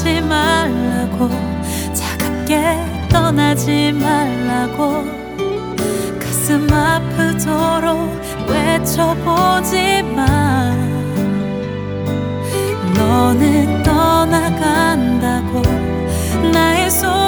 떠나지 말라고, 차갑게 떠나지 말라고 가슴 아프도록 외쳐보지만 너는 떠나간다고 나의 손